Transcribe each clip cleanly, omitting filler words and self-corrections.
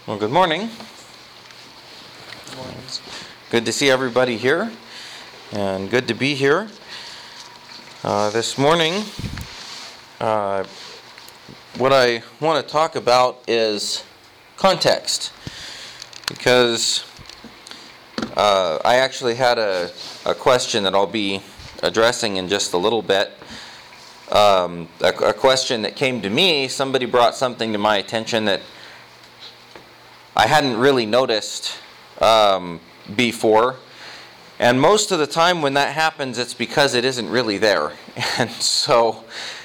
Well, good morning. Good morning. Good to see everybody here, and good to be here. This morning, what I want to talk about is context, because I actually had a question that I'll be addressing in just a little bit. A question that came to me, somebody brought something to my attention that I hadn't really noticed before. And most of the time when that happens, it's because it isn't really there. And so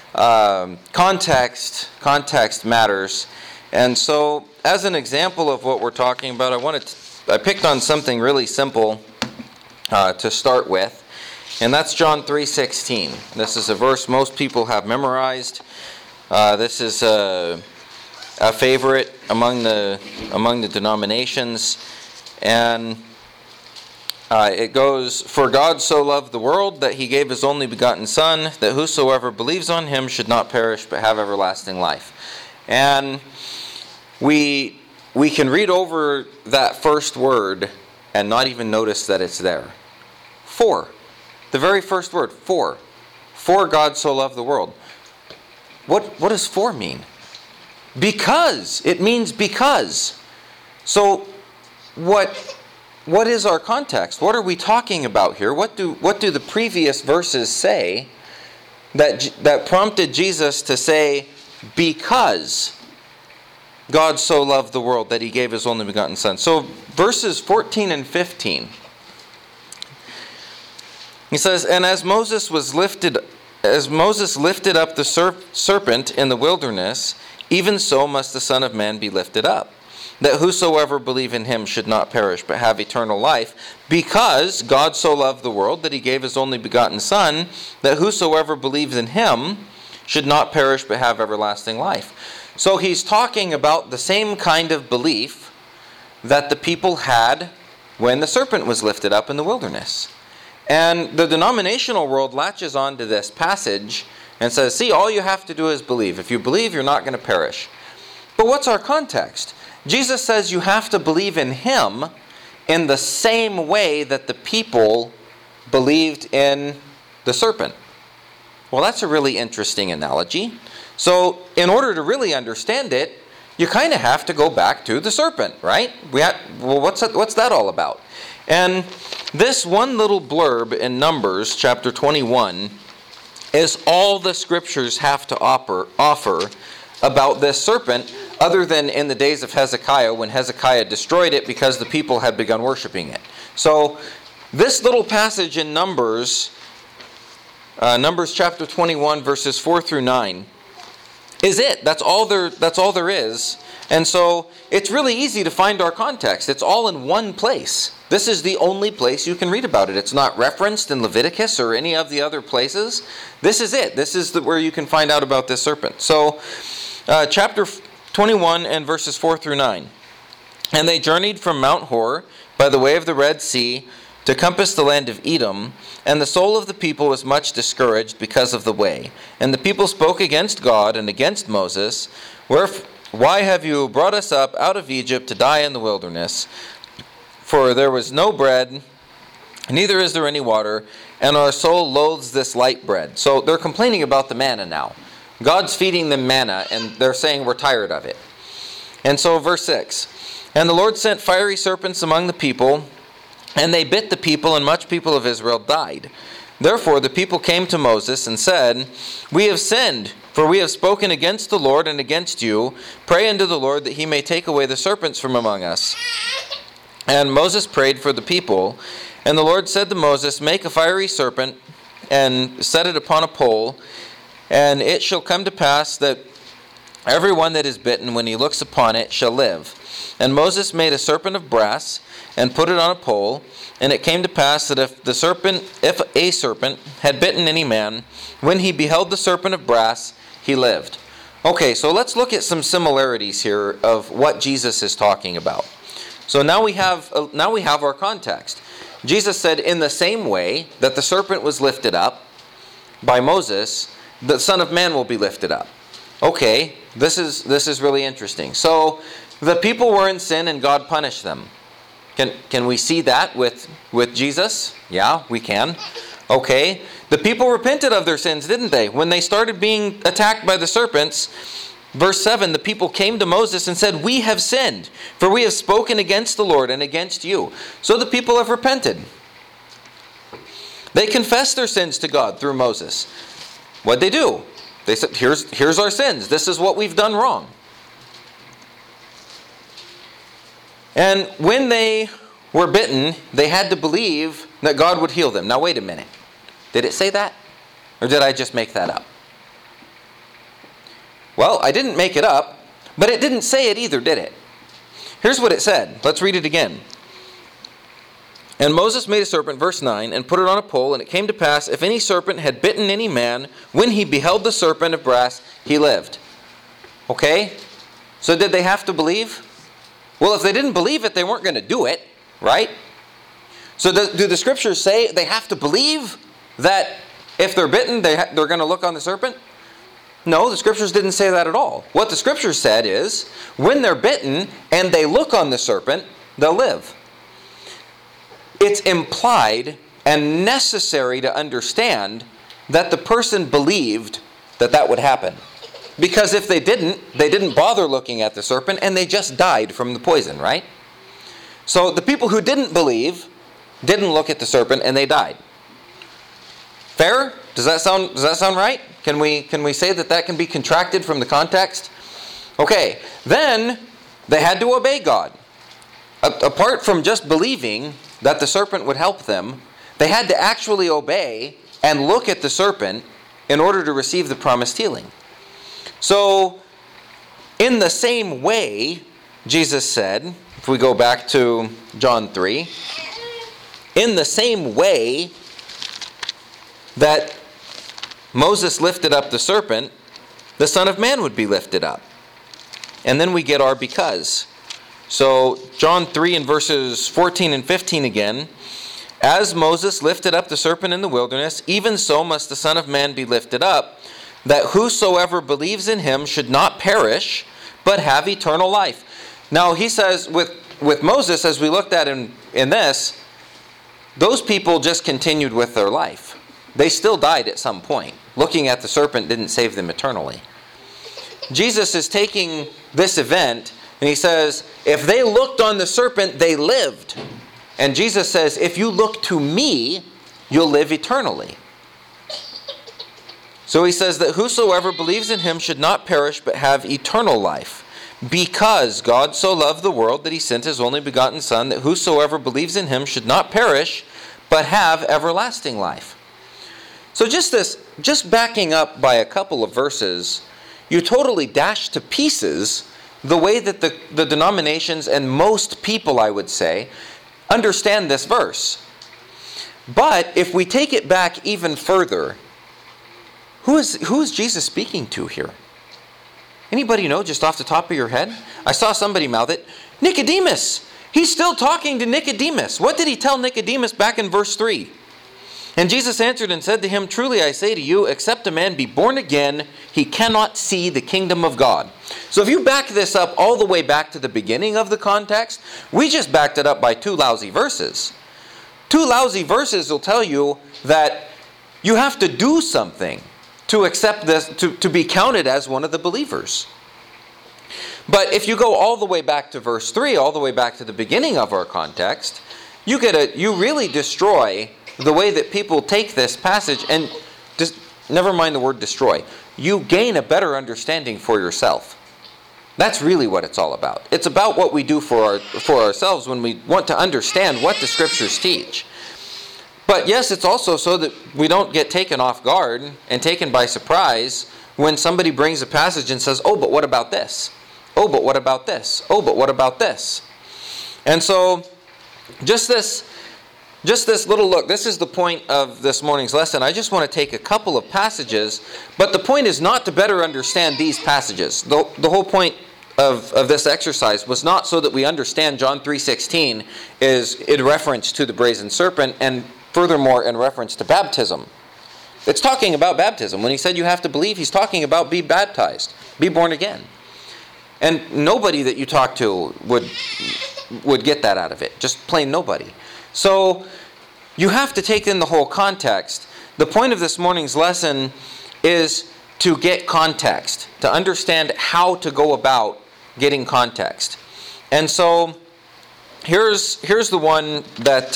context matters. And so as an example of what we're talking about, I picked on something really simple to start with. And that's John 3:16. This is a verse most people have memorized. This is a favorite among the denominations, and it goes, "For God so loved the world that he gave his only begotten Son, that whosoever believes on him should not perish but have everlasting life." And we can read over that first word and not even notice that it's there. For. The very first word, for. For God so loved the world. What does for mean? Because. It means because. So what is our context? What are we talking about here? What do the previous verses say that prompted Jesus to say, because God so loved the world that he gave his only begotten Son? So verses 14 and 15. He says, "And as Moses lifted up the serpent in the wilderness, even so must the Son of Man be lifted up, that whosoever believe in him should not perish but have eternal life. Because God so loved the world that he gave his only begotten Son, that whosoever believes in him should not perish but have everlasting life." So he's talking about the same kind of belief that the people had when the serpent was lifted up in the wilderness. And the denominational world latches onto this passage and says, see, all you have to do is believe. If you believe, you're not going to perish. But what's our context? Jesus says you have to believe in him in the same way that the people believed in the serpent. Well, that's a really interesting analogy. So in order to really understand it, you kind of have to go back to the serpent, right? What's that all about? And this one little blurb in Numbers chapter 21 is all the scriptures have to offer about this serpent, other than in the days of Hezekiah, when Hezekiah destroyed it because the people had begun worshiping it. So this little passage in Numbers chapter 21 verses 4 through 9 is it. That's all there is. And so it's really easy to find our context. It's all in one place. This is the only place you can read about it. It's not referenced in Leviticus or any of the other places. This is it. This is where you can find out about this serpent. So chapter 21 and verses 4 through 9. "And they journeyed from Mount Hor by the way of the Red Sea to compass the land of Edom, and the soul of the people was much discouraged because of the way. And the people spoke against God and against Moses, Why have you brought us up out of Egypt to die in the wilderness? For there was no bread, neither is there any water, and our soul loathes this light bread." So they're complaining about the manna now. God's feeding them manna, and they're saying we're tired of it. And so verse 6, "And the Lord sent fiery serpents among the people, and they bit the people, and much people of Israel died. Therefore the people came to Moses and said, We have sinned, for we have spoken against the Lord and against you. Pray unto the Lord that he may take away the serpents from among us. And Moses prayed for the people. And the Lord said to Moses, Make a fiery serpent, and set it upon a pole. And it shall come to pass that everyone that is bitten, when he looks upon it, shall live. And Moses made a serpent of brass, and put it on a pole. And it came to pass that if a serpent had bitten any man, when he beheld the serpent of brass, he lived." Okay, so let's look at some similarities here of what Jesus is talking about. So now we have our context. Jesus said, in the same way that the serpent was lifted up by Moses, the Son of Man will be lifted up. Okay, this is really interesting. So the people were in sin and God punished them. Can we see that with Jesus? Yeah, we can. Okay, the people repented of their sins, didn't they? When they started being attacked by the serpents, verse 7, the people came to Moses and said, "We have sinned, for we have spoken against the Lord and against you." So the people have repented. They confessed their sins to God through Moses. What'd they do? They said, here's our sins. This is what we've done wrong. And when they were bitten, they had to believe that God would heal them. Now wait a minute. Did it say that? Or did I just make that up? Well, I didn't make it up, but it didn't say it either, did it? Here's what it said. Let's read it again. And Moses made a serpent, verse 9, and put it on a pole, and it came to pass, if any serpent had bitten any man, when he beheld the serpent of brass, he lived. Okay? So did they have to believe? Well, if they didn't believe it, they weren't going to do it, right? So do the scriptures say they have to believe that if they're bitten, they're going to look on the serpent? No, the scriptures didn't say that at all. What the scriptures said is, when they're bitten and they look on the serpent, they'll live. It's implied and necessary to understand that the person believed that would happen. Because if they didn't bother looking at the serpent and they just died from the poison, right? So the people who didn't believe didn't look at the serpent and they died. Fair? Does that sound right? Can we say that can be contracted from the context? Okay, then they had to obey God. Apart from just believing that the serpent would help them, they had to actually obey and look at the serpent in order to receive the promised healing. So, in the same way, Jesus said, if we go back to John 3, in the same way that Moses lifted up the serpent, the Son of Man would be lifted up. And then we get our because. So, John 3 and verses 14 and 15 again. As Moses lifted up the serpent in the wilderness, even so must the Son of Man be lifted up, that whosoever believes in him should not perish, but have eternal life. Now, he says with Moses, as we looked at in this, those people just continued with their life. They still died at some point. Looking at the serpent didn't save them eternally. Jesus is taking this event and he says, if they looked on the serpent, they lived. And Jesus says, if you look to me, you'll live eternally. So he says that whosoever believes in him should not perish, but have eternal life. Because God so loved the world that he sent his only begotten Son, that whosoever believes in him should not perish, but have everlasting life. So just backing up by a couple of verses, you totally dash to pieces the way that the denominations and most people, I would say, understand this verse. But if we take it back even further, who is Jesus speaking to here? Anybody know just off the top of your head? I saw somebody mouth it. Nicodemus! He's still talking to Nicodemus. What did he tell Nicodemus back in verse 3? And Jesus answered and said to him, truly I say to you, except a man be born again, he cannot see the kingdom of God. So if you back this up all the way back to the beginning of the context, we just backed it up by two lousy verses. Two lousy verses will tell you that you have to do something to accept this, to be counted as one of the believers. But if you go all the way back to verse 3, all the way back to the beginning of our context, you really destroy the way that people take this passage, and never mind the word destroy. You gain a better understanding for yourself. That's really what it's all about. It's about what we do for ourselves when we want to understand what the Scriptures teach. But yes, it's also so that we don't get taken off guard and taken by surprise when somebody brings a passage and says, oh, but what about this? Oh, but what about this? Oh, but what about this? And so, just this little look. This is the point of this morning's lesson. I just want to take a couple of passages, but the point is not to better understand these passages. The whole point of this exercise was not so that we understand John 3:16 is in reference to the brazen serpent, and furthermore in reference to baptism. It's talking about baptism. When he said you have to believe, he's talking about be baptized, be born again. And nobody that you talk to would get that out of it. Just plain nobody. So you have to take in the whole context. The point of this morning's lesson is to get context, to understand how to go about getting context. And so here's the one that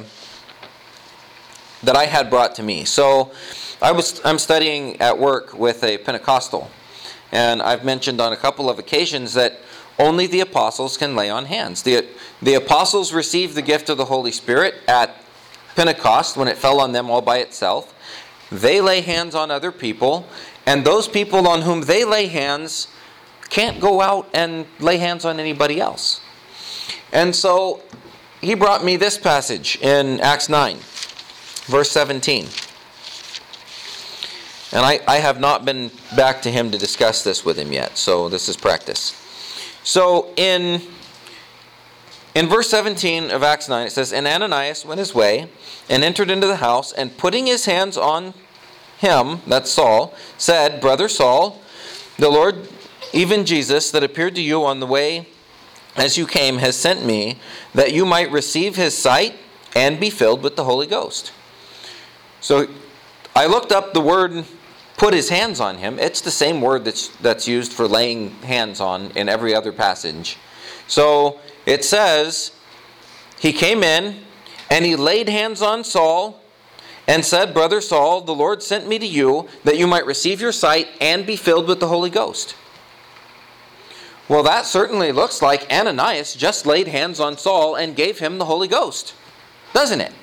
I had brought to me. So I'm studying at work with a Pentecostal, and I've mentioned on a couple of occasions that only the apostles can lay on hands. The apostles received the gift of the Holy Spirit at Pentecost when it fell on them all by itself. They lay hands on other people, and those people on whom they lay hands can't go out and lay hands on anybody else. And so he brought me this passage in Acts 9, verse 17. And I have not been back to him to discuss this with him yet, so this is practice. So in verse 17 of Acts 9, it says, And Ananias went his way and entered into the house, and putting his hands on him, that's Saul, said, Brother Saul, the Lord, even Jesus, that appeared to you on the way as you came, has sent me, that you might receive his sight and be filled with the Holy Ghost. So I looked up the word put his hands on him. It's the same word that's used for laying hands on in every other passage. So it says, he came in and he laid hands on Saul and said, Brother Saul, the Lord sent me to you that you might receive your sight and be filled with the Holy Ghost. Well, that certainly looks like Ananias just laid hands on Saul and gave him the Holy Ghost, doesn't it?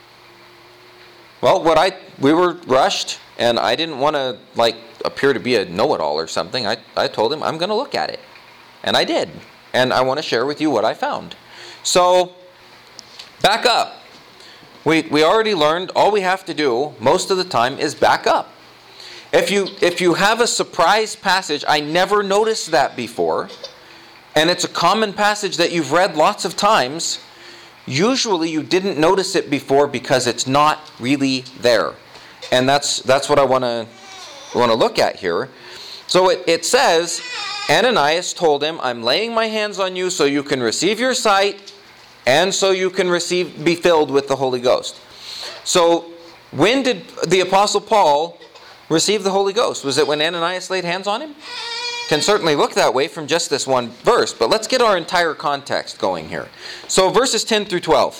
Well, we were rushed, and I didn't want to appear to be a know-it-all or something. I told him I'm going to look at it, and I did, and I want to share with you what I found. So, back up. We already learned all we have to do most of the time is back up. If you have a surprise passage, I never noticed that before, and it's a common passage that you've read lots of times. Usually you didn't notice it before because it's not really there. And that's what I want to look at here. So it says, Ananias told him, I'm laying my hands on you so you can receive your sight and so you can be filled with the Holy Ghost. So when did the Apostle Paul receive the Holy Ghost? Was it when Ananias laid hands on him? Can certainly look that way from just this one verse, but let's get our entire context going here. So verses 10 through 12.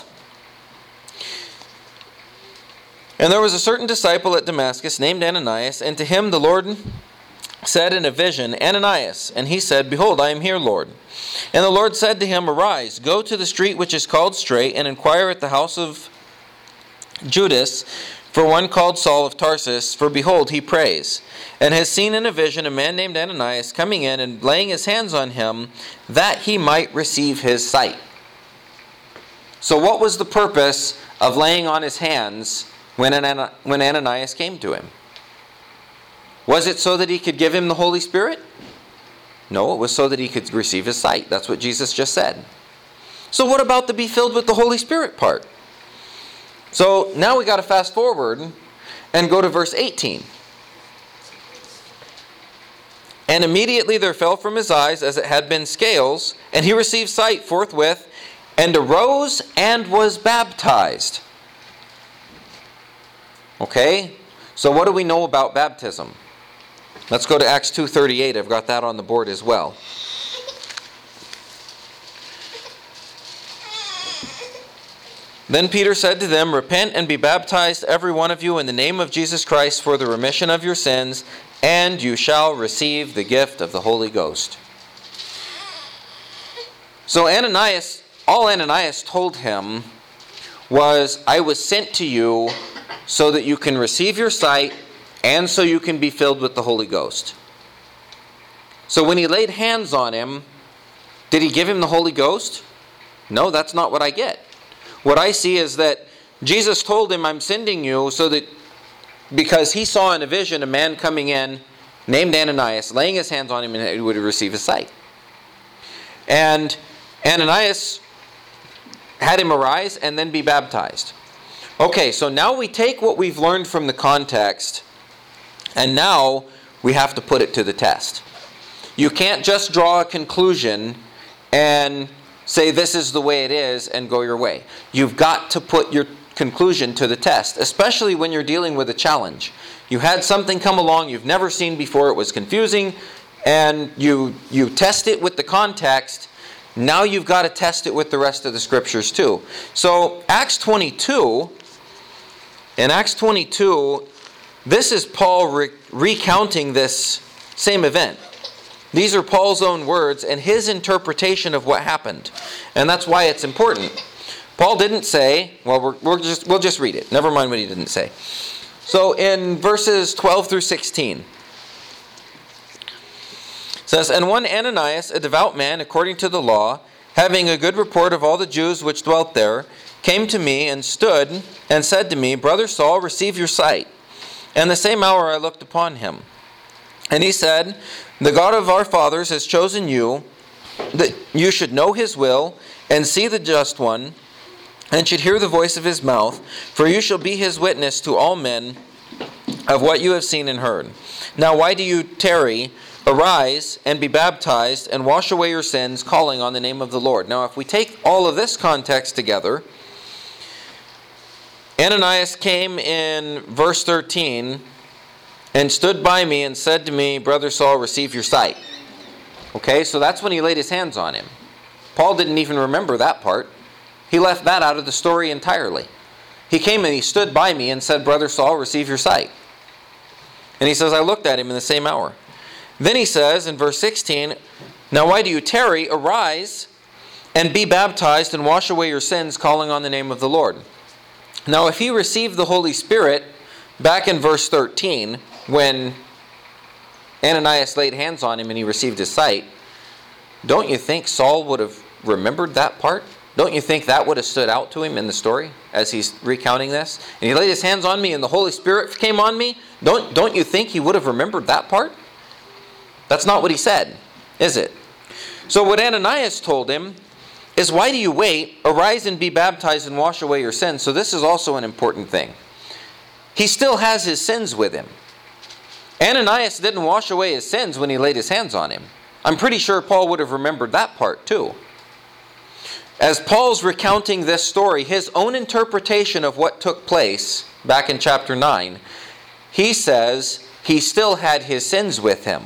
And there was a certain disciple at Damascus named Ananias, and to him the Lord said in a vision, Ananias. And he said, Behold, I am here, Lord. And the Lord said to him, Arise, go to the street which is called Straight, and inquire at the house of Judas for one called Saul of Tarsus, for behold, he prays, and has seen in a vision a man named Ananias coming in and laying his hands on him, that he might receive his sight. So what was the purpose of laying on his hands when Ananias came to him? Was it so that he could give him the Holy Spirit? No, it was so that he could receive his sight. That's what Jesus just said. So what about the be filled with the Holy Spirit part? So now we got to fast forward and go to verse 18. And immediately there fell from his eyes as it had been scales, and he received sight forthwith, and arose and was baptized. Okay, so what do we know about baptism? Let's go to Acts 2:38. I've got that on the board as well. Then Peter said to them, Repent and be baptized, every one of you, in the name of Jesus Christ for the remission of your sins, and you shall receive the gift of the Holy Ghost. So Ananias, all Ananias told him was, I was sent to you so that you can receive your sight and so you can be filled with the Holy Ghost. So when he laid hands on him, did he give him the Holy Ghost? No, that's not what I get. What I see is that Jesus told him, I'm sending you so that, because he saw in a vision a man coming in named Ananias, laying his hands on him and he would receive his sight. And Ananias had him arise and then be baptized. Okay, so now we take what we've learned from the context, and now we have to put it to the test. You can't just draw a conclusion and say this is the way it is and go your way. You've got to put your conclusion to the test, especially when you're dealing with a challenge. You had something come along you've never seen before, it was confusing, and you test it with the context. Now you've got to test it with the rest of the scriptures too. So Acts 22, in Acts 22, this is Paul recounting this same event. These are Paul's own words and his interpretation of what happened. And that's why it's important. Paul didn't say, well, we'll just read it. Never mind what he didn't say. So in verses 12 through 16, it says, "And one Ananias, a devout man according to the law, having a good report of all the Jews which dwelt there, came to me and stood and said to me, Brother Saul, receive your sight. And the same hour I looked upon him. And he said, The God of our fathers has chosen you, that you should know his will, and see the just one, and should hear the voice of his mouth, for you shall be his witness to all men of what you have seen and heard. Now why do you tarry? Arise and be baptized, and wash away your sins, calling on the name of the Lord." Now if we take all of this context together, Ananias came in verse 13, and stood by me and said to me, Brother Saul, receive your sight. Okay, so that's when he laid his hands on him. Paul didn't even remember that part. He left that out of the story entirely. He came and he stood by me and said, Brother Saul, receive your sight. And he says, I looked at him in the same hour. Then he says in verse 16, Now why do you tarry? Arise and be baptized and wash away your sins, calling on the name of the Lord. Now if he received the Holy Spirit back in verse 13, when Ananias laid hands on him and he received his sight, don't you think Saul would have remembered that part? Don't you think that would have stood out to him in the story as he's recounting this? And he laid his hands on me and the Holy Spirit came on me. Don't you think he would have remembered that part? That's not what he said, is it? So what Ananias told him is, why do you wait? Arise and be baptized and wash away your sins. So this is also an important thing. He still has his sins with him. Ananias didn't wash away his sins when he laid his hands on him. I'm pretty sure Paul would have remembered that part too. As Paul's recounting this story, his own interpretation of what took place back in chapter 9, he says he still had his sins with him.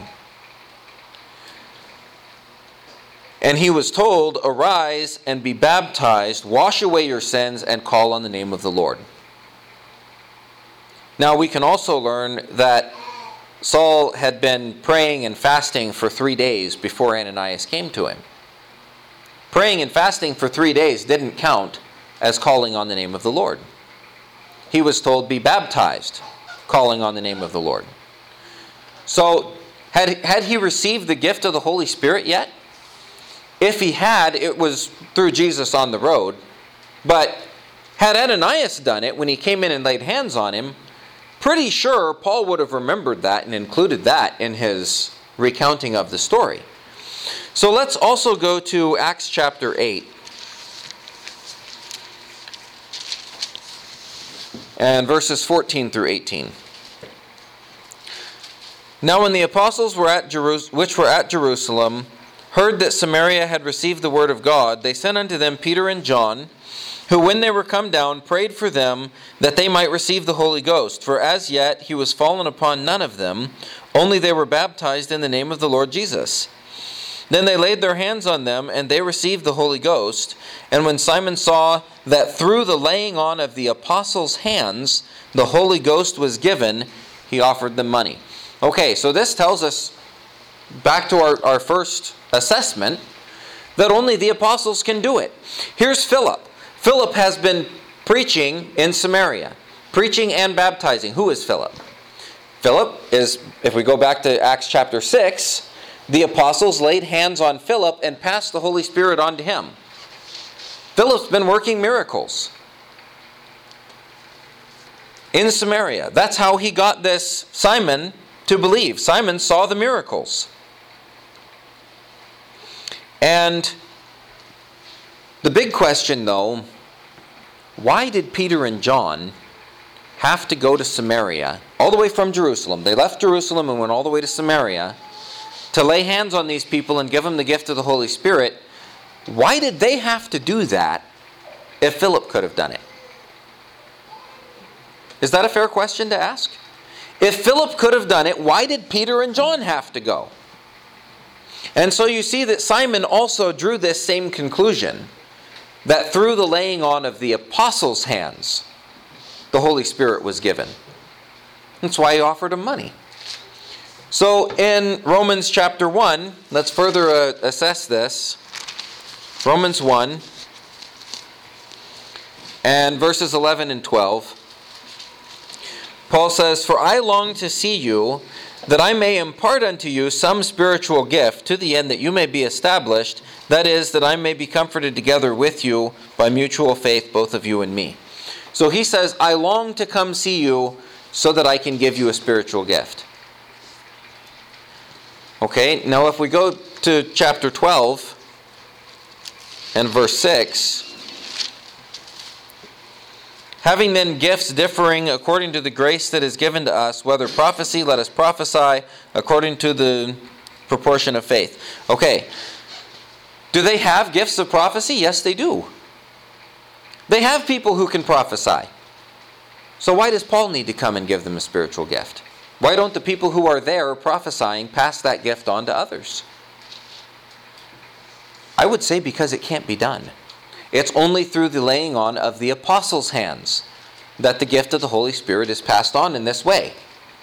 And he was told, arise and be baptized, wash away your sins, and call on the name of the Lord. Now we can also learn that Saul had been praying and fasting for 3 days before Ananias came to him. Praying and fasting for 3 days didn't count as calling on the name of the Lord. He was told, be baptized, calling on the name of the Lord. So, had he received the gift of the Holy Spirit yet? If he had, it was through Jesus on the road. But had Ananias done it when he came in and laid hands on him, pretty sure Paul would have remembered that and included that in his recounting of the story. So let's also go to Acts chapter 8. And verses 14 through 18. Now when the apostles which were at Jerusalem heard that Samaria had received the word of God, they sent unto them Peter and John, who when they were come down prayed for them that they might receive the Holy Ghost. For as yet he was fallen upon none of them, only they were baptized in the name of the Lord Jesus. Then they laid their hands on them, and they received the Holy Ghost. And when Simon saw that through the laying on of the apostles' hands the Holy Ghost was given, he offered them money. Okay, so this tells us, back to our first assessment, that only the apostles can do it. Here's Philip. Philip has been preaching in Samaria, preaching and baptizing. Who is Philip? Philip is, if we go back to Acts chapter 6, the apostles laid hands on Philip and passed the Holy Spirit on to him. Philip's been working miracles in Samaria. That's how he got this Simon to believe. Simon saw the miracles. And the big question, though, why did Peter and John have to go to Samaria, all the way from Jerusalem? They left Jerusalem and went all the way to Samaria to lay hands on these people and give them the gift of the Holy Spirit. Why did they have to do that if Philip could have done it? Is that a fair question to ask? If Philip could have done it, why did Peter and John have to go? And so you see that Simon also drew this same conclusion, that through the laying on of the apostles' hands, the Holy Spirit was given. That's why he offered him money. So in Romans chapter 1, let's further assess this. Romans 1 and verses 11 and 12. Paul says, "For I long to see you, that I may impart unto you some spiritual gift, to the end that you may be established, that is, that I may be comforted together with you by mutual faith, both of you and me." So he says, I long to come see you so that I can give you a spiritual gift. Okay, now if we go to chapter 12 and verse 6, "Having then gifts differing according to the grace that is given to us, whether prophecy, let us prophesy according to the proportion of faith." Okay, do they have gifts of prophecy? Yes, they do. They have people who can prophesy. So why does Paul need to come and give them a spiritual gift? Why don't the people who are there prophesying pass that gift on to others? I would say because it can't be done. It's only through the laying on of the apostles' hands that the gift of the Holy Spirit is passed on in this way.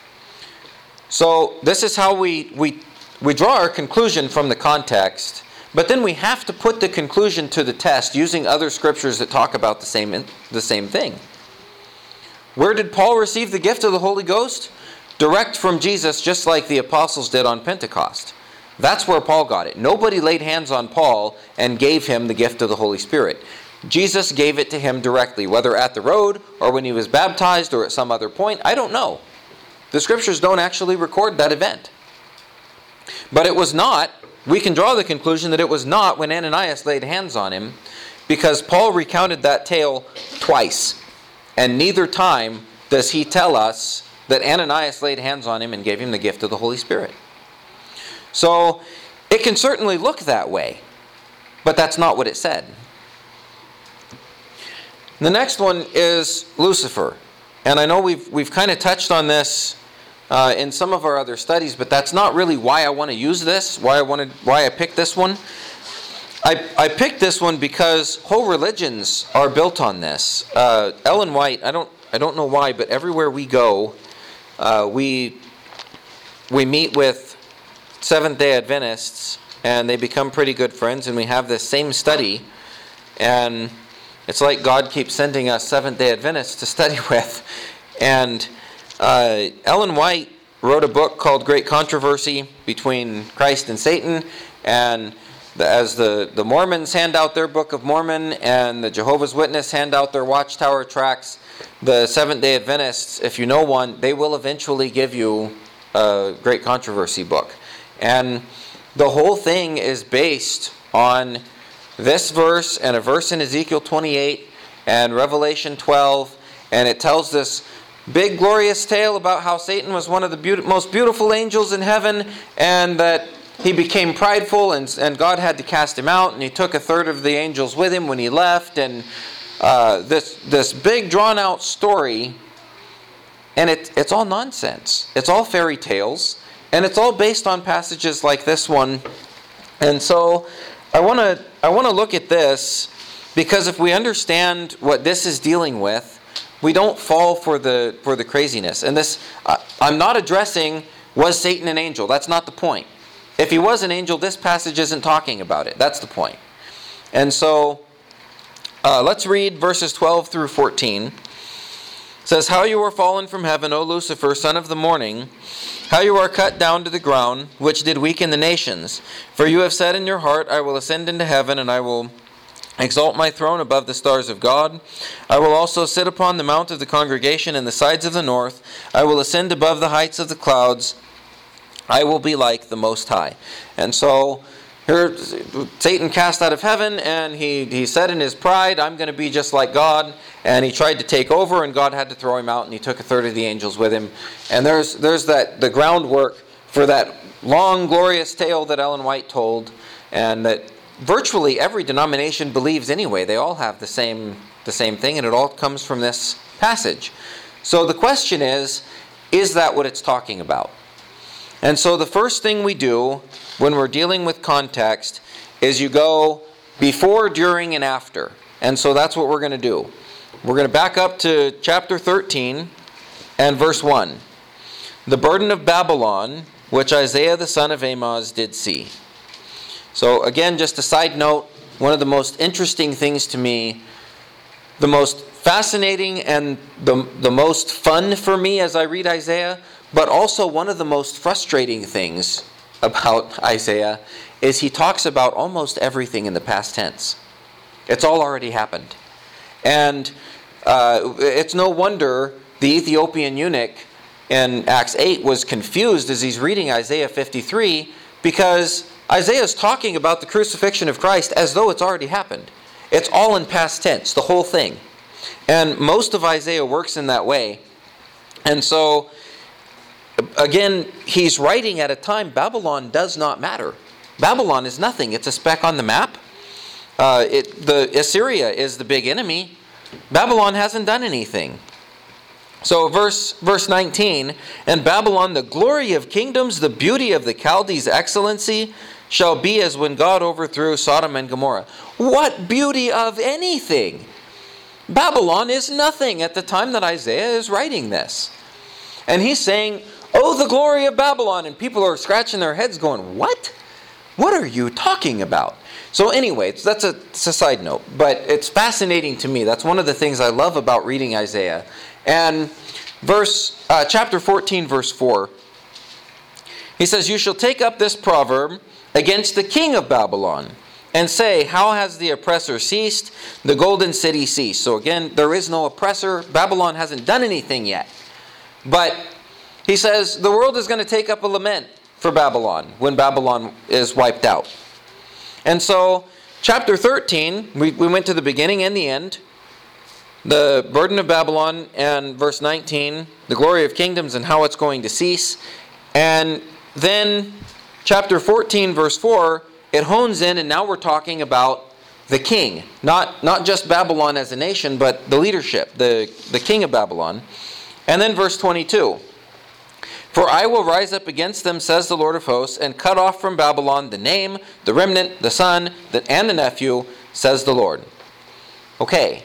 So this is how we draw our conclusion from the context, but then we have to put the conclusion to the test using other scriptures that talk about the same thing. Where did Paul receive the gift of the Holy Ghost? Direct from Jesus, just like the apostles did on Pentecost. That's where Paul got it. Nobody laid hands on Paul and gave him the gift of the Holy Spirit. Jesus gave it to him directly, whether at the road or when he was baptized or at some other point. I don't know. The scriptures don't actually record that event. But it was not, we can draw the conclusion that it was not when Ananias laid hands on him, because Paul recounted that tale twice. And neither time does he tell us that Ananias laid hands on him and gave him the gift of the Holy Spirit. So it can certainly look that way, but that's not what it said. The next one is Lucifer. And I know we've kind of touched on this in some of our other studies, but that's not really why I want to use this, why I picked this one. I picked this one because whole religions are built on this. Ellen White, I don't know why, but everywhere we go, we meet with Seventh-day Adventists, and they become pretty good friends, and we have this same study, and it's like God keeps sending us Seventh-day Adventists to study with. And Ellen White wrote a book called Great Controversy Between Christ and Satan, and as the Mormons hand out their Book of Mormon and the Jehovah's Witness hand out their Watchtower tracts, the Seventh-day Adventists, if you know one, they will eventually give you a Great Controversy book. And the whole thing is based on this verse and a verse in Ezekiel 28 and Revelation 12, and it tells this big glorious tale about how Satan was one of the most beautiful angels in heaven, and that he became prideful, and God had to cast him out, and he took a third of the angels with him when he left, and this big drawn out story, and it's all nonsense. It's all fairy tales. And it's all based on passages like this one. And so I want to look at this, because if we understand what this is dealing with, we don't fall for the craziness. And this, I'm not addressing, was Satan an angel? That's not the point. If he was an angel, this passage isn't talking about it. That's the point. And so let's read verses 12 through 14. It says, "How you are fallen from heaven, O Lucifer, son of the morning! How you are cut down to the ground, which did weaken the nations. For you have said in your heart, I will ascend into heaven, and I will exalt my throne above the stars of God. I will also sit upon the mount of the congregation in the sides of the north. I will ascend above the heights of the clouds. I will be like the Most High." And so here Satan cast out of heaven, and he said in his pride, I'm going to be just like God. And he tried to take over, and God had to throw him out, and he took a third of the angels with him. And there's the groundwork for that long, glorious tale that Ellen White told, and that virtually every denomination believes anyway. They all have the same thing, and it all comes from this passage. So the question is that what it's talking about? And so the first thing we do when we're dealing with context is you go before, during, and after. And so that's what we're going to do. We're going to back up to chapter 13 and verse 1. The burden of Babylon, which Isaiah the son of Amoz did see. So again, just a side note, one of the most interesting things to me, the most fascinating and the most fun for me as I read Isaiah, but also one of the most frustrating things about Isaiah is he talks about almost everything in the past tense. It's all already happened. And it's no wonder the Ethiopian eunuch in Acts 8 was confused as he's reading Isaiah 53, because Isaiah is talking about the crucifixion of Christ as though it's already happened. It's all in past tense, the whole thing. And most of Isaiah works in that way. And so, again, he's writing at a time Babylon does not matter. Babylon is nothing. It's a speck on the map. Assyria is the big enemy. Babylon hasn't done anything. So verse 19, and Babylon, the glory of kingdoms, the beauty of the Chaldees' excellency, shall be as when God overthrew Sodom and Gomorrah. What beauty of anything? Babylon is nothing at the time that Isaiah is writing this. And he's saying, oh, the glory of Babylon. And people are scratching their heads going, what? What are you talking about? So anyway, it's a side note, but it's fascinating to me. That's one of the things I love about reading Isaiah. And chapter 14, verse 4, he says, you shall take up this proverb against the king of Babylon, and say, how has the oppressor ceased? The golden city ceased. So again, there is no oppressor. Babylon hasn't done anything yet. But he says, the world is going to take up a lament for Babylon when Babylon is wiped out. And so, chapter 13, we went to the beginning and the end. The burden of Babylon, and verse 19, the glory of kingdoms and how it's going to cease. And then, chapter 14, verse 4, it hones in, and now we're talking about the king. Not just Babylon as a nation, but the leadership, the king of Babylon. And then verse 22. For I will rise up against them, says the Lord of hosts, and cut off from Babylon the name, the remnant, the son, and the nephew, says the Lord. Okay.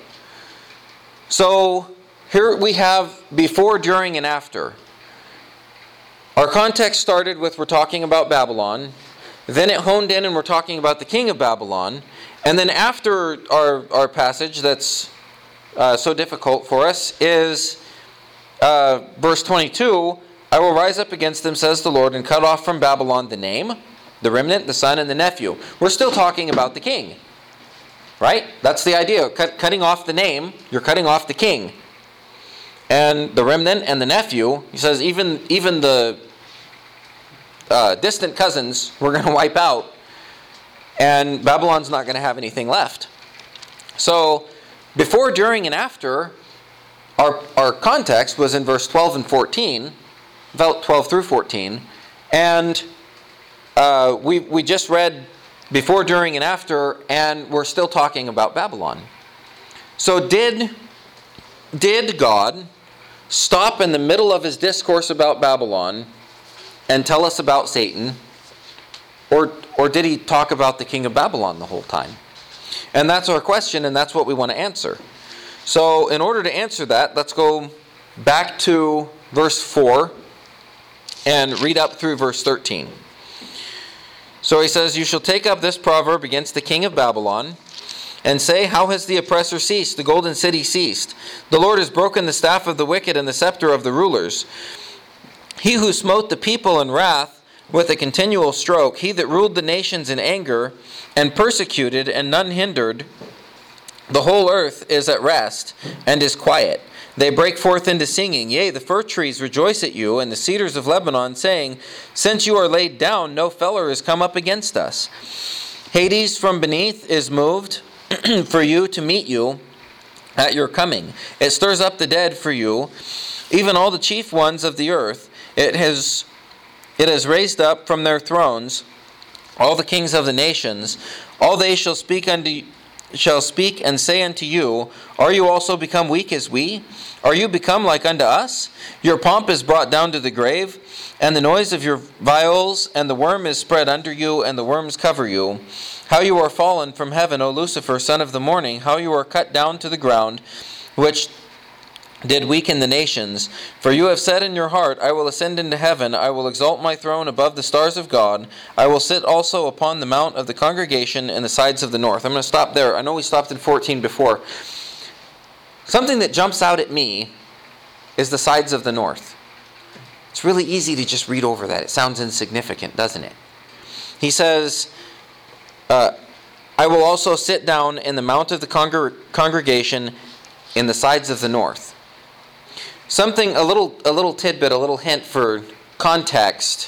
So here we have before, during, and after. Our context started with we're talking about Babylon. Then it honed in and we're talking about the king of Babylon. And then after our passage that's so difficult for us is verse 22. I will rise up against them, says the Lord, and cut off from Babylon the name, the remnant, the son, and the nephew. We're still talking about the king. Right? That's the idea. Cutting off the name, you're cutting off the king. And the remnant and the nephew, he says even the distant cousins we're going to wipe out, and Babylon's not going to have anything left. So before, during, and after, our context was in verse 12 and 14, 12 through 14, and we just read before, during, and after, and we're still talking about Babylon. So did God stop in the middle of his discourse about Babylon and tell us about Satan, or did he talk about the king of Babylon the whole time? And that's our question, and that's what we want to answer. So in order to answer that, let's go back to verse 4 and read up through verse 13. So he says, you shall take up this proverb against the king of Babylon, and say, how has the oppressor ceased, the golden city ceased? The Lord has broken the staff of the wicked and the scepter of the rulers. He who smote the people in wrath with a continual stroke, he that ruled the nations in anger, and persecuted, and none hindered, The whole earth is at rest and is quiet. They break forth into singing. Yea, the fir trees rejoice at you, and the cedars of Lebanon, saying, Since you are laid down, no feller is come up against us. Hades from beneath is moved for you to meet you at your coming. It stirs up the dead for you, even all the chief ones of the earth. It has raised up from their thrones all the kings of the nations. All they shall speak and say unto you, Are you also become weak as we? Are you become like unto us? Your pomp is brought down to the grave, and the noise of your viols, and the worm is spread under you, and the worms cover you. How you are fallen from heaven, O Lucifer, son of the morning! How you are cut down to the ground, which did weaken the nations. For you have said in your heart, I will ascend into heaven, I will exalt my throne above the stars of God, I will sit also upon the mount of the congregation in the sides of the north. I'm going to stop there. I know we stopped at 14 before. Something that jumps out at me is the sides of the north. It's really easy to just read over that. It sounds insignificant, doesn't it? He says, I will also sit down in the mount of the congregation in the sides of the north. Something, a little tidbit, a little hint for context.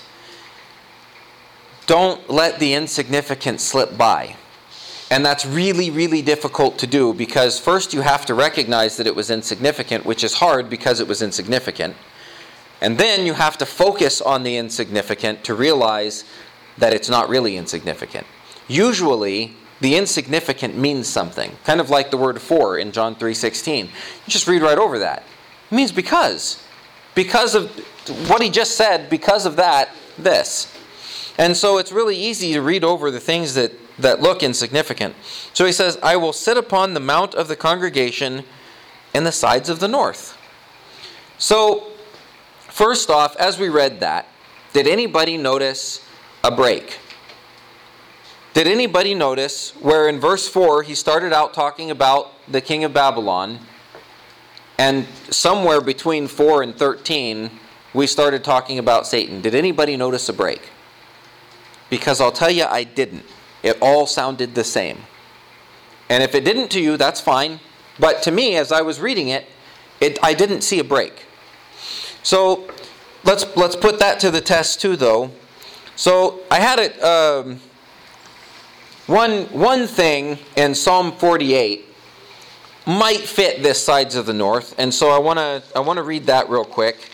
Don't let the insignificant slip by. And that's really, really difficult to do because first you have to recognize that it was insignificant, which is hard because it was insignificant. And then you have to focus on the insignificant to realize that it's not really insignificant. Usually, the insignificant means something, kind of like the word for in John 3:16. You just read right over that. It means because. Because of what he just said, because of that, this. And so it's really easy to read over the things that look insignificant. So he says, I will sit upon the mount of the congregation in the sides of the north. So, first off, as we read that, did anybody notice a break? Did anybody notice where in verse 4 he started out talking about the king of Babylon, and somewhere between 4 and 13 we started talking about Satan? Did anybody notice a break? Because I'll tell you, I didn't. It all sounded the same. And if it didn't to you, that's fine. But to me, as I was reading it, I didn't see a break. So let's put that to the test too, though. So I had it. One thing in Psalm 48 might fit this sides of the north, and so I want to read that real quick.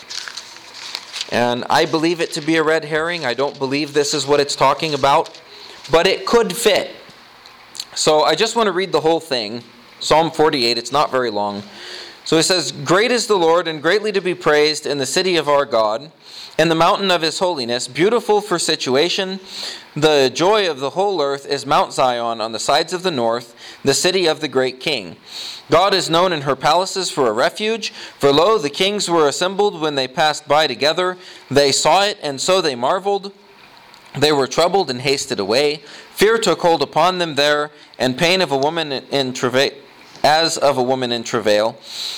And I believe it to be a red herring. I don't believe this is what it's talking about, but it could fit. So I just want to read the whole thing. Psalm 48, it's not very long. So it says, Great is the Lord, and greatly to be praised in the city of our God, in the mountain of his holiness, beautiful for situation. The joy of the whole earth is Mount Zion on the sides of the north, the city of the great king. God is known in her palaces for a refuge. For lo, the kings were assembled when they passed by together. They saw it, and so they marveled. They were troubled and hasted away. Fear took hold upon them there, and pain of a woman in travail, as of a woman in travail.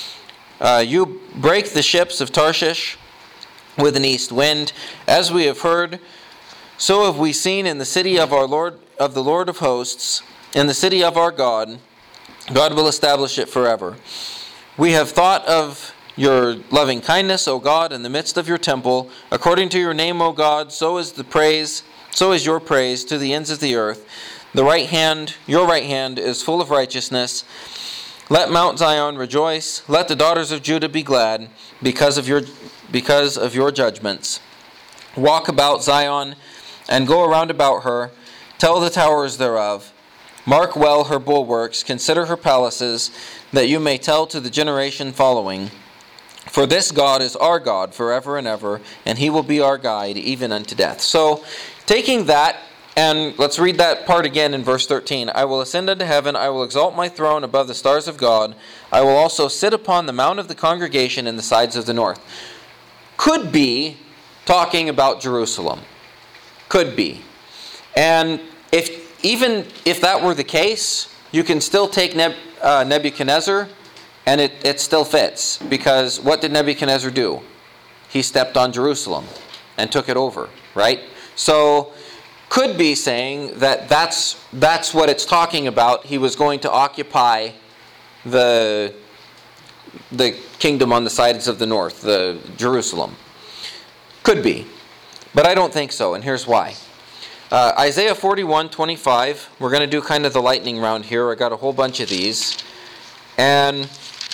You break the ships of Tarshish with an east wind. As we have heard, so have we seen in the city of our Lord, of the Lord of hosts, in the city of our God. God will establish it forever. We have thought of your loving kindness, O God, in the midst of your temple. According to your name, O God, so is your praise to the ends of the earth. Your right hand is full of righteousness. Let Mount Zion rejoice. Let the daughters of Judah be glad because of your judgments. Walk about Zion and go around about her. Tell the towers thereof. Mark well her bulwarks. Consider her palaces, that you may tell to the generation following. For this God is our God forever and ever, and he will be our guide even unto death. So, taking that, and let's read that part again in verse 13. I will ascend unto heaven, I will exalt my throne above the stars of God. I will also sit upon the mount of the congregation in the sides of the north. Could be talking about Jerusalem. Could be. And even if that were the case, you can still take Nebuchadnezzar, and it still fits. Because what did Nebuchadnezzar do? He stepped on Jerusalem and took it over, right? So, could be saying that that's what it's talking about. He was going to occupy the kingdom on the sides of the north, the Jerusalem. Could be. But I don't think so, and here's why. Isaiah 41:25. We're going to do kind of the lightning round here. I got a whole bunch of these. And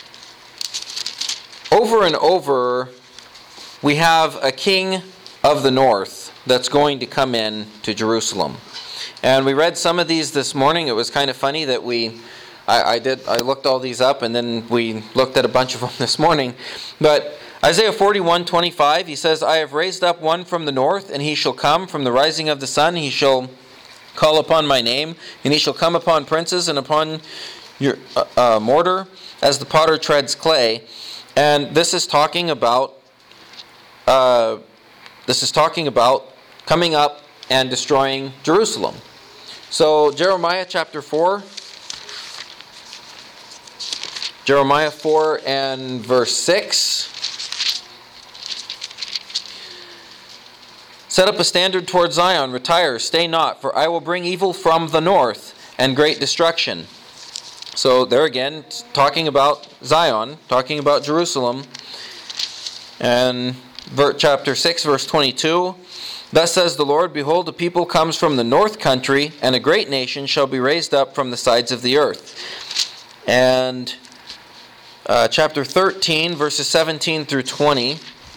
over, we have a king of the north that's going to come in to Jerusalem. And we read some of these this morning. It was kind of funny that I looked all these up, and then we looked at a bunch of them this morning. But Isaiah 41:25, he says, I have raised up one from the north, and he shall come from the rising of the sun. He shall call upon my name, and he shall come upon princes and upon your mortar as the potter treads clay. And this is talking about coming up and destroying Jerusalem. So Jeremiah chapter 4. Jeremiah 4 and verse 6. Set up a standard toward Zion, retire, stay not, for I will bring evil from the north and great destruction. So there again, talking about Zion, talking about Jerusalem. And chapter 6, verse 22. Thus says the Lord, behold, a people comes from the north country, and a great nation shall be raised up from the sides of the earth. And chapter 13, verses 17 through 20.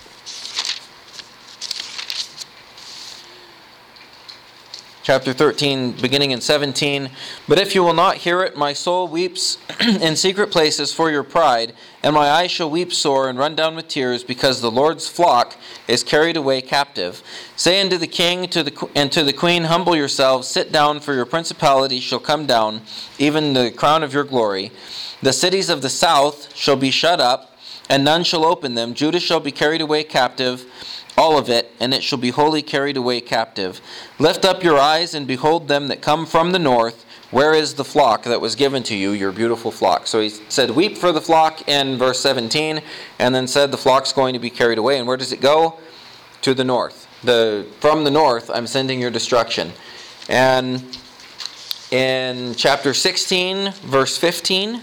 Chapter 13, beginning in 17. But if you will not hear it, my soul weeps in secret places for your pride, and my eyes shall weep sore and run down with tears, because the Lord's flock is carried away captive. Say unto the king and to the queen, humble yourselves, sit down, for your principality shall come down, even the crown of your glory. The cities of the south shall be shut up, and none shall open them. Judah shall be carried away captive, all of it, and it shall be wholly carried away captive. Lift up your eyes and behold them that come from the north. Where is the flock that was given to you, your beautiful flock? So he said, weep for the flock in verse 17, and then said the flock's going to be carried away. And where does it go? To the north. From the north, I'm sending your destruction. And in chapter 16, verse 15,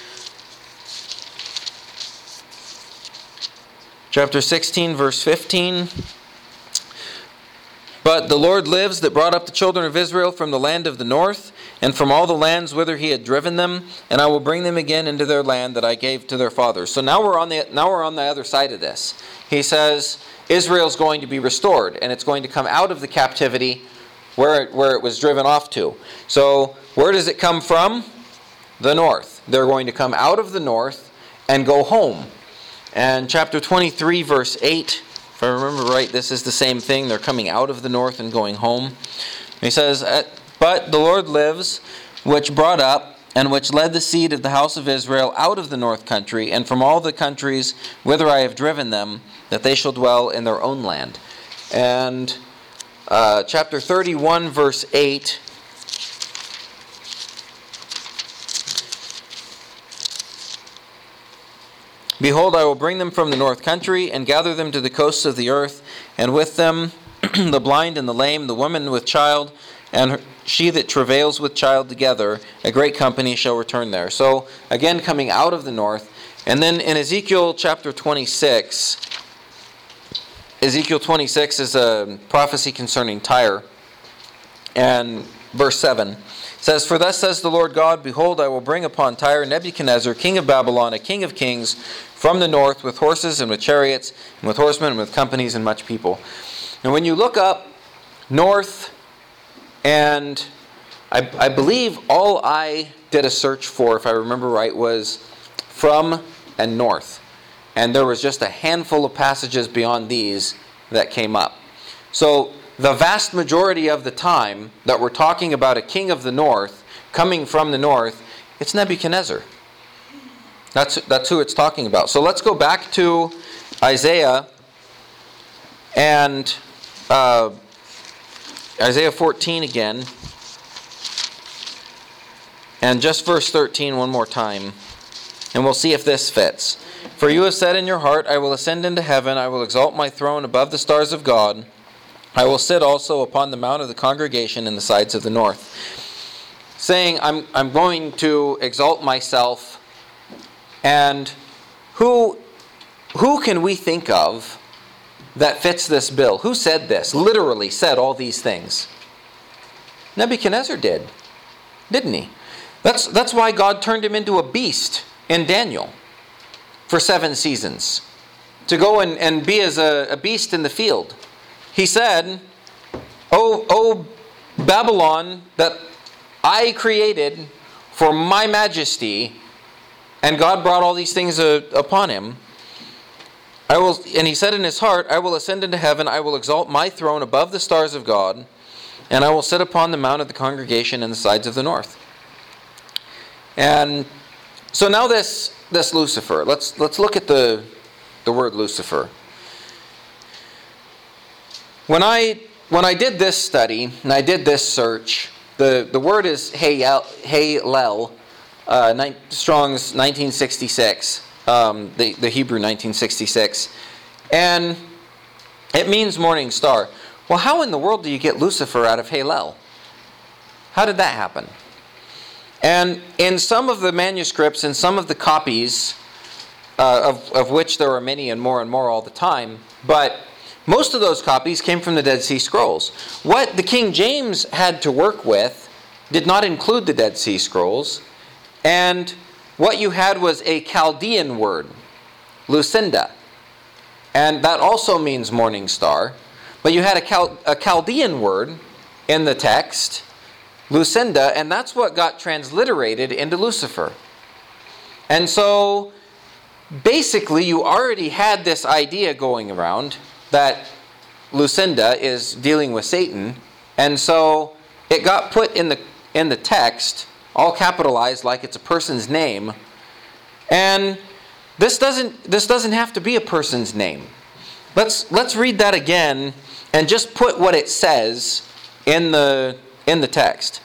chapter 16, verse 15. But the Lord lives that brought up the children of Israel from the land of the north, and from all the lands whither he had driven them, and I will bring them again into their land that I gave to their fathers. So now we're on the other side of this. He says Israel's going to be restored, and it's going to come out of the captivity where it was driven off to. So where does it come from? The north. They're going to come out of the north and go home. And chapter 23, verse 8, if I remember right, this is the same thing. They're coming out of the north and going home. He says, but the Lord lives, which brought up and which led the seed of the house of Israel out of the north country, and from all the countries whither I have driven them, that they shall dwell in their own land. And chapter 31, verse 8, behold, I will bring them from the north country, and gather them to the coasts of the earth, and with them the blind and the lame, the woman with child, and she that travails with child together, a great company shall return there. So, again, coming out of the north. And then in Ezekiel chapter 26, Ezekiel 26 is a prophecy concerning Tyre. And verse 7 says, for thus says the Lord God, behold, I will bring upon Tyre Nebuchadnezzar, king of Babylon, a king of kings, from the north, with horses and with chariots, and with horsemen, and with companies and much people. And when you look up north, and I believe all I did a search for, if I remember right, was from and north. And there was just a handful of passages beyond these that came up. So the vast majority of the time that we're talking about a king of the north coming from the north, it's Nebuchadnezzar. That's who it's talking about. So let's go back to Isaiah and Isaiah 14 again. And just verse 13 one more time. And we'll see if this fits. For you have said in your heart, I will ascend into heaven, I will exalt my throne above the stars of God. I will sit also upon the mount of the congregation in the sides of the north. Saying, I'm going to exalt myself. And who can we think of that fits this bill? Who said this? Literally said all these things. Nebuchadnezzar did, didn't he? That's why God turned him into a beast in Daniel for 7 seasons. To go and be as a beast in the field. He said, O Babylon that I created for my majesty, and God brought all these things upon him. And he said in his heart, I will ascend into heaven, I will exalt my throne above the stars of God, and I will sit upon the mount of the congregation in the sides of the north. And so now this Lucifer, let's look at the word Lucifer. When I did this study, and I did this search, the word is Hallel, Strong's 1966, the Hebrew 1966, and it means morning star. Well, how in the world do you get Lucifer out of Hallel? How did that happen? And in some of the manuscripts, in some of the copies, of which there are many and more all the time, but most of those copies came from the Dead Sea Scrolls. What the King James had to work with did not include the Dead Sea Scrolls, and what you had was a Chaldean word, Lucinda, and that also means morning star, but you had a Chaldean word in the text, Lucinda, and that's what got transliterated into Lucifer. And so basically you already had this idea going around that Lucinda is dealing with Satan, and so it got put in the text, all capitalized like it's a person's name. And this doesn't have to be a person's name. Let's read that again and just put what it says in the text.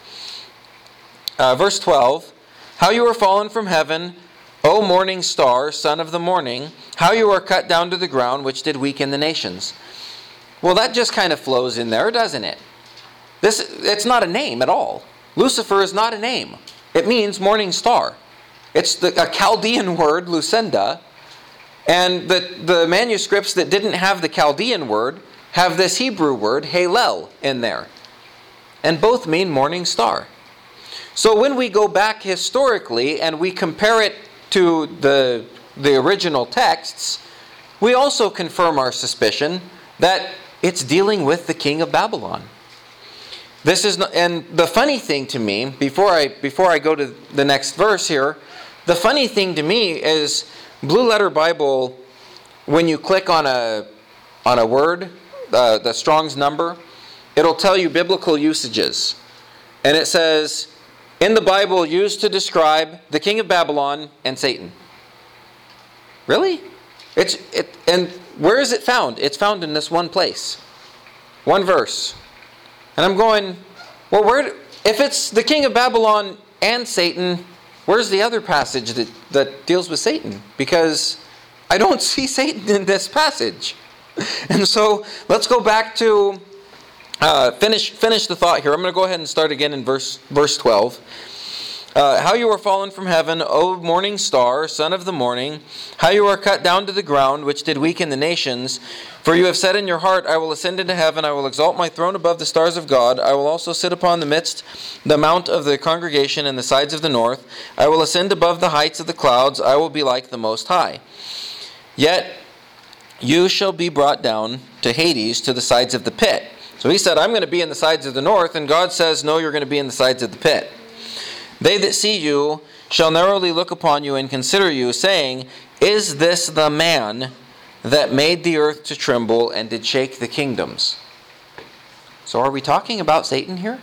Verse 12, how you are fallen from heaven, O morning star, son of the morning, how you are cut down to the ground, which did weaken the nations. Well, that just kind of flows in there, doesn't it? It's not a name at all. Lucifer is not a name. It means morning star. It's a Chaldean word, Lucinda, and the manuscripts that didn't have the Chaldean word have this Hebrew word, Hallel, in there. And both mean morning star. So when we go back historically and we compare it to the original texts, we also confirm our suspicion that it's dealing with the king of Babylon. This is not, and the funny thing to me, before I go to the next verse here, the funny thing to me is Blue Letter Bible, when you click on a word, the Strong's number, it'll tell you biblical usages. And it says, in the Bible used to describe the king of Babylon and Satan. Really? And where is it found? It's found in this one place. One verse. And I'm going, well, if it's the king of Babylon and Satan, where's the other passage that deals with Satan? Because I don't see Satan in this passage. And so let's go back to finish the thought here. I'm going to go ahead and start again in verse 12. How you are fallen from heaven, O morning star, son of the morning, how you are cut down to the ground, which did weaken the nations. For you have said in your heart, I will ascend into heaven, I will exalt my throne above the stars of God, I will also sit upon the mount of the congregation in the sides of the north, I will ascend above the heights of the clouds, I will be like the Most High. Yet you shall be brought down to Hades, to the sides of the pit. So he said, I'm going to be in the sides of the north, and God says, no, you're going to be in the sides of the pit. They that see you shall narrowly look upon you and consider you, saying, is this the man that made the earth to tremble and did shake the kingdoms? So are we talking about Satan here?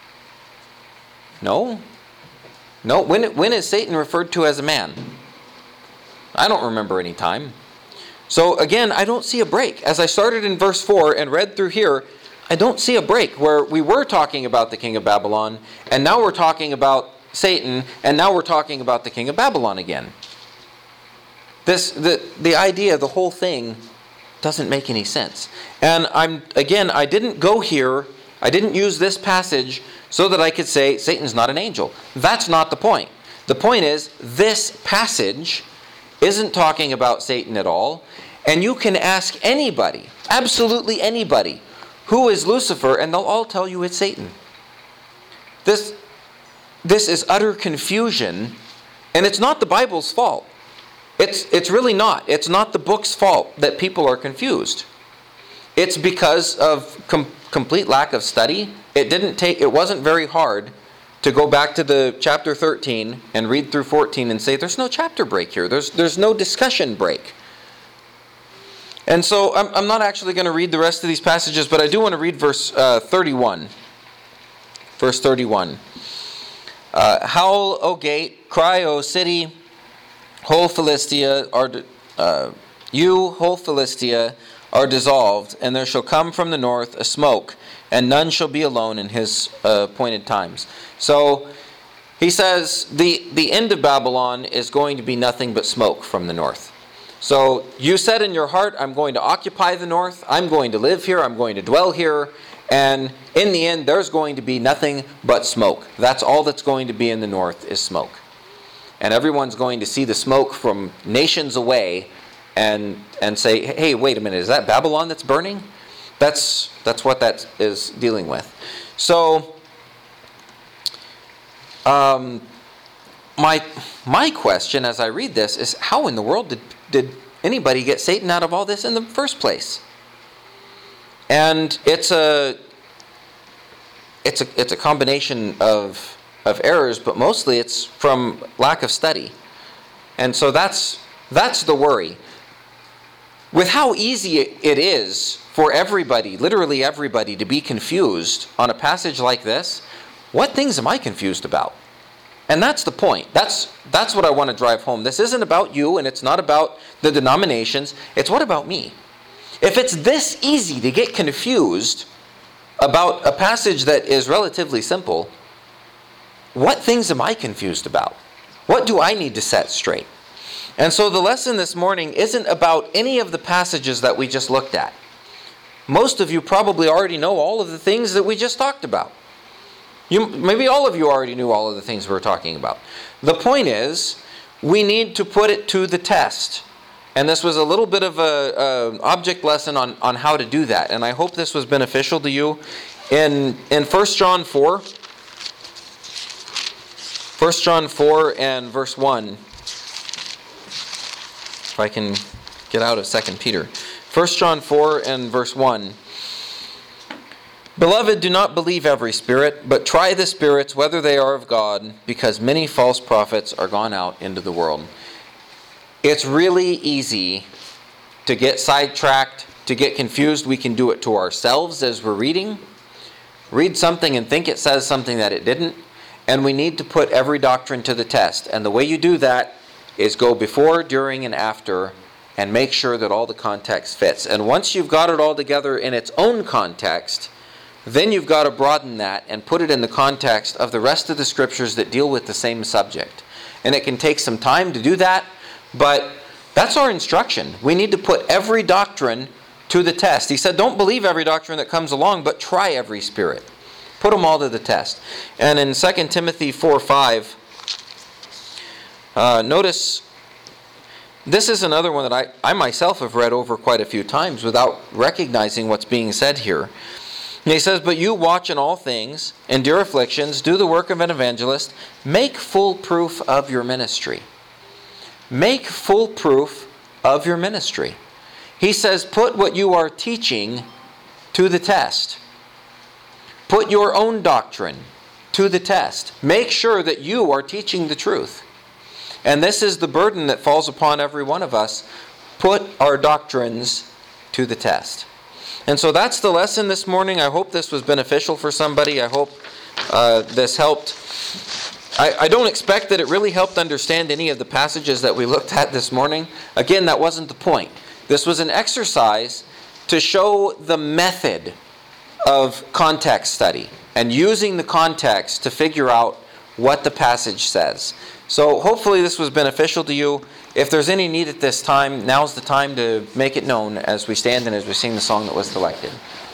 No. When is Satan referred to as a man? I don't remember any time. So again, I don't see a break. As I started in verse 4 and read through here, I don't see a break where we were talking about the king of Babylon, and now we're talking about Satan, and now we're talking about the king of Babylon again. The idea, the whole thing, doesn't make any sense. And I didn't go here, I didn't use this passage so that I could say Satan's not an angel. That's not the point. The point is, this passage isn't talking about Satan at all. And you can ask anybody, absolutely anybody, who is Lucifer, and they'll all tell you it's Satan. This is utter confusion, and it's not the Bible's fault. It's really not. It's not the book's fault that people are confused. It's because of complete lack of study. It wasn't very hard to go back to the chapter 13 and read through 14 and say, there's no chapter break here. There's no discussion break. And so I'm not actually going to read the rest of these passages, but I do want to read verse 31. Verse 31. Howl, O gate, cry, O city, whole Philistia whole Philistia, are dissolved, and there shall come from the north a smoke, and none shall be alone in his appointed times. So he says the end of Babylon is going to be nothing but smoke from the north. So you said in your heart, I'm going to occupy the north, I'm going to live here, I'm going to dwell here, and in the end there's going to be nothing but smoke. That's all that's going to be in the north is smoke. And everyone's going to see the smoke from nations away and say, hey, wait a minute, is that Babylon that's burning? That's what that is dealing with. So my question as I read this is, how in the world did anybody get Satan out of all this in the first place? And it's a combination of errors, but mostly it's from lack of study. And so that's the worry. With how easy it is for everybody, literally everybody, to be confused on a passage like this, what things am I confused about? And that's the point. That's what I want to drive home. This isn't about you, and it's not about the denominations. It's what about me? If it's this easy to get confused about a passage that is relatively simple, what things am I confused about? What do I need to set straight? And so the lesson this morning isn't about any of the passages that we just looked at. Most of you probably already know all of the things that we just talked about. Maybe all of you already knew all of the things we were talking about. The point is, we need to put it to the test. And this was a little bit of an object lesson on how to do that. And I hope this was beneficial to you. In 1 John 4, 1 John 4 and verse 1, if I can get out of 2 Peter. 1 John 4 and verse 1. Beloved, do not believe every spirit, but try the spirits whether they are of God, because many false prophets are gone out into the world. It's really easy to get sidetracked, to get confused. We can do it to ourselves as we're reading. Read something and think it says something that it didn't. And we need to put every doctrine to the test. And the way you do that is go before, during, and after, and make sure that all the context fits. And once you've got it all together in its own context, then you've got to broaden that and put it in the context of the rest of the scriptures that deal with the same subject. And it can take some time to do that, but that's our instruction. We need to put every doctrine to the test. He said, don't believe every doctrine that comes along, but try every spirit. Put them all to the test. And in 2 Timothy 4:5, notice, this is another one that I myself have read over quite a few times without recognizing what's being said here. And he says, but you watch in all things, endure afflictions, do the work of an evangelist, make full proof of your ministry. Make full proof of your ministry. He says, put what you are teaching to the test. Put your own doctrine to the test. Make sure that you are teaching the truth. And this is the burden that falls upon every one of us. Put our doctrines to the test. And so that's the lesson this morning. I hope this was beneficial for somebody. I hope this helped. I don't expect that it really helped understand any of the passages that we looked at this morning. Again, that wasn't the point. This was an exercise to show the method of context study and using the context to figure out what the passage says. So hopefully this was beneficial to you. If there's any need at this time, now's the time to make it known as we stand and as we sing the song that was selected.